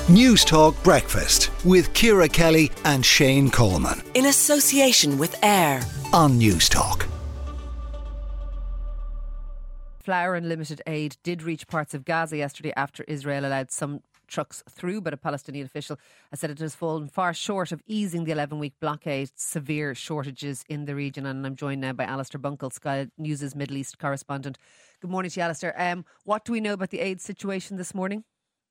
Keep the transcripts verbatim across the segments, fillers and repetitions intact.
News Talk Breakfast with Ciara Kelly and Shane Coleman. In association with AIR on News Talk. Flour and limited aid did reach parts of Gaza yesterday after Israel allowed some trucks through, but a Palestinian official has said it has fallen far short of easing the eleven-week blockade, severe shortages in the region. And I'm joined now by Alistair Bunkle, Sky News' Middle East correspondent. Good morning to you, Alistair. Um, what do we know about the aid situation this morning?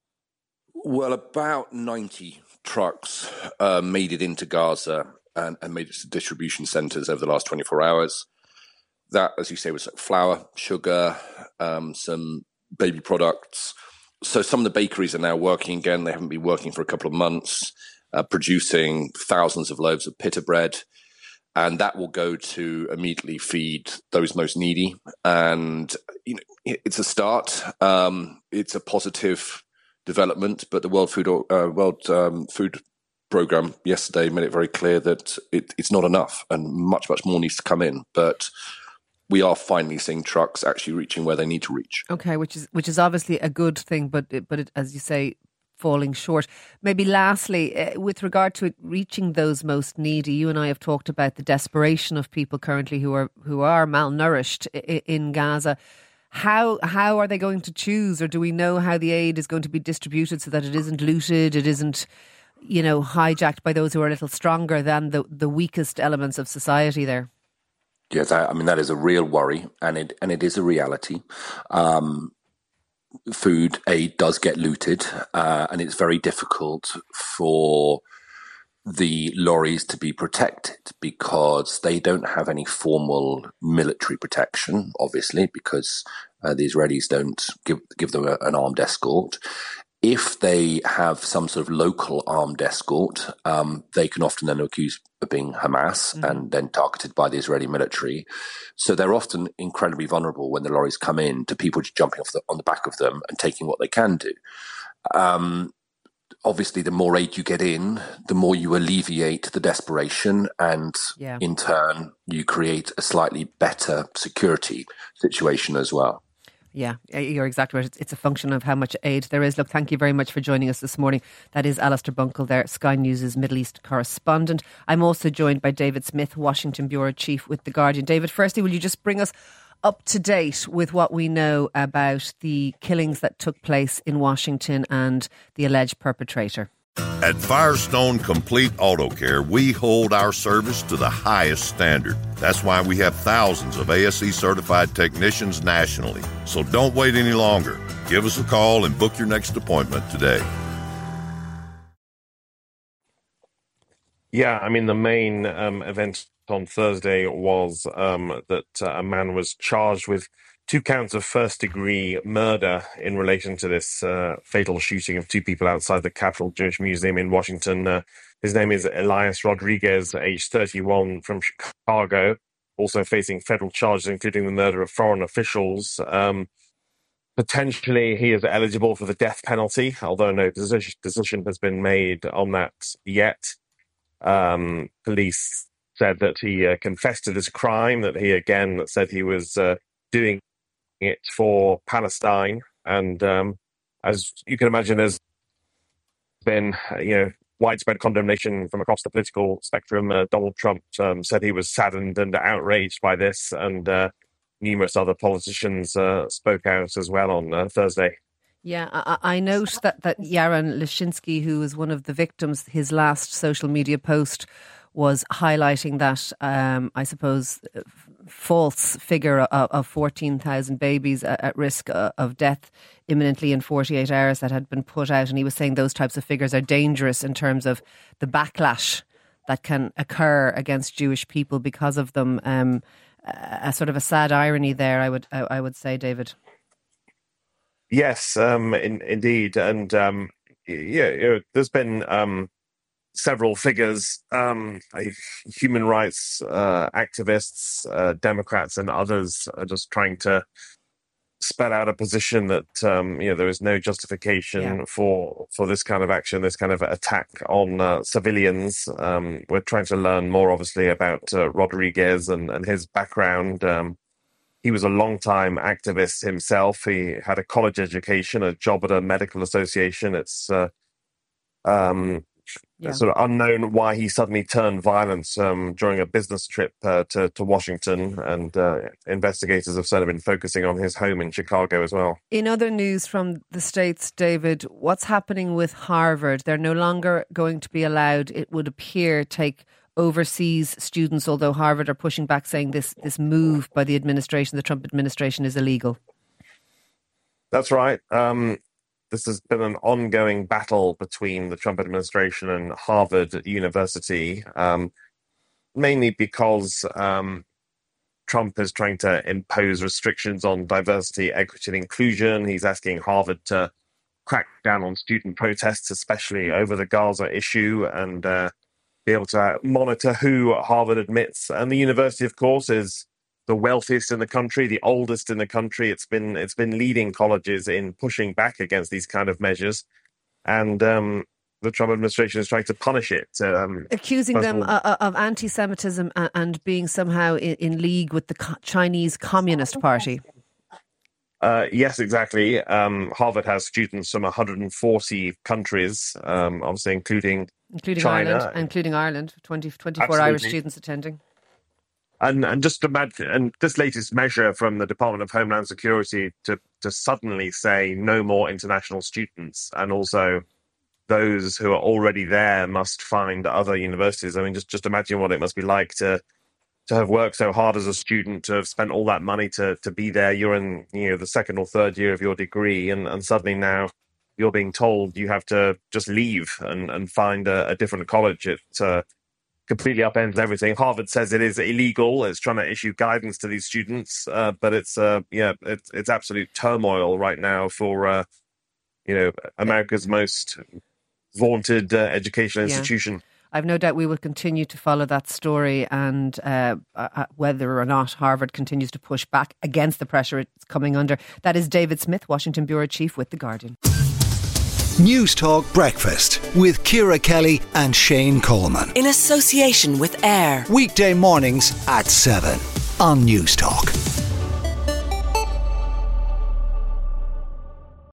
Well, about ninety trucks uh, made it into Gaza and, and made it to distribution centres over the last twenty-four hours. That, as you say, was flour, sugar, um, some baby products. So some of the bakeries are now working again. They haven't been working for a couple of months, uh, producing thousands of loaves of pita bread. And that will go to immediately feed those most needy. And you know, it's a start. Um, it's a positive development, but the World Food uh, World um, Food Programme yesterday made it very clear that it, it's not enough, and much much more needs to come in. But we are finally seeing trucks actually reaching where they need to reach. Okay, which is which is obviously a good thing, but it, but it, as you say, falling short. Maybe lastly, uh, with regard to it reaching those most needy, you and I have talked about the desperation of people currently who are who are malnourished i- in Gaza. How how are they going to choose, or do we know how the aid is going to be distributed so that it isn't looted, it isn't, you know, hijacked by those who are a little stronger than the, the weakest elements of society there? Yes, I, I mean, that is a real worry, and it and it is a reality. Um, food aid does get looted, uh, and it's very difficult for the lorries to be protected because they don't have any formal military protection, obviously, because uh, the Israelis don't give give them a, an armed escort. If they have some sort of local armed escort, um, they can often then accuse of being Hamas mm-hmm. and then targeted by the Israeli military. So they're often incredibly vulnerable when the lorries come in to people just jumping off the, on the back of them and taking what they can do. Um, Obviously, the more aid you get in, the more you alleviate the desperation, and yeah. in turn, you create a slightly better security situation as well. Yeah, you're exactly right. It's a function of how much aid there is. Look, thank you very much for joining us this morning. That is Alistair Bunkle there, Sky News' Middle East correspondent. I'm also joined by David Smith, Washington Bureau Chief with The Guardian. David, firstly, will you just bring us up to date with what we know about the killings that took place in Washington and the alleged perpetrator? At Firestone Complete Auto Care, we hold our service to the highest standard. That's why we have thousands of A S E certified technicians nationally. So don't wait any longer. Give us a call and book your next appointment today. Yeah, I mean, the main um, event on Thursday was um, that uh, a man was charged with two counts of first-degree murder in relation to this uh, fatal shooting of two people outside the Capitol Jewish Museum in Washington. Uh, his name is Elias Rodriguez, age thirty-one, from Chicago, also facing federal charges, including the murder of foreign officials. Um, potentially, he is eligible for the death penalty, although no decision, decision has been made on that yet. Um, police said that he uh, confessed to this crime, that he again said he was uh, doing it for Palestine. And um, as you can imagine, there's been, uh, you know, widespread condemnation from across the political spectrum. Uh, Donald Trump um, said he was saddened and outraged by this, and uh, numerous other politicians uh, spoke out as well on uh, Thursday. Yeah, I, I note that, that Yaron Leshinsky, who was one of the victims, his last social media post was highlighting that, um, I suppose, false figure of, of fourteen thousand babies at, at risk of death imminently in forty-eight hours that had been put out. And he was saying those types of figures are dangerous in terms of the backlash that can occur against Jewish people because of them. Um, a, a sort of a sad irony there, I would, I, I would say, David. Yes, um, in, indeed. And um, yeah, you know, there's been um, several figures, um, human rights uh, activists, uh, Democrats and others are just trying to spell out a position that um, you know there is no justification yeah. for for this kind of action, this kind of attack on uh, civilians. Um, we're trying to learn more, obviously, about uh, Rodriguez and, and his background. Um, He was a long-time activist himself. He had a college education, a job at a medical association. It's uh, Um, Yeah. Sort of unknown why he suddenly turned violent um, during a business trip uh, to, to Washington, and uh, investigators have sort of been focusing on his home in Chicago as well. In other news from the States, David, what's happening with Harvard? They're no longer going to be allowed, it would appear, take overseas students, although Harvard are pushing back, saying this, this move by the administration, the Trump administration, is illegal. That's right. Um, This has been an ongoing battle between the Trump administration and Harvard University, um, mainly because um, Trump is trying to impose restrictions on diversity, equity, and inclusion. He's asking Harvard to crack down on student protests, especially over the Gaza issue, and uh, be able to monitor who Harvard admits. And the university, of course, is the wealthiest in the country, the oldest in the country. It's been it's been leading colleges in pushing back against these kind of measures, and um, the Trump administration is trying to punish it, um, accusing them of, of anti-Semitism and being somehow in, in league with the Chinese Communist Party. Uh, yes, exactly. Um, Harvard has students from one hundred forty countries, um, obviously including including China, Ireland, including Ireland, twenty, twenty-four Absolutely. Irish students attending. And and just imagine, and this latest measure from the Department of Homeland Security to to suddenly say no more international students, and also those who are already there must find other universities. I mean, just just imagine what it must be like to to have worked so hard as a student, to have spent all that money to to be there. You're in, you know, the second or third year of your degree, and, and suddenly now you're being told you have to just leave and and find a, a different college. It uh, completely upends everything. Harvard says it is illegal. It's trying to issue guidance to these students, uh, but it's uh, yeah, it's it's absolute turmoil right now for uh, you know, America's most vaunted uh, educational institution. Yeah. I've no doubt we will continue to follow that story, and uh, uh, whether or not Harvard continues to push back against the pressure it's coming under. That is David Smith, Washington Bureau Chief with The Guardian. News Talk Breakfast with Ciara Kelly and Shane Coleman. In association with AIR. Weekday mornings at seven on News Talk.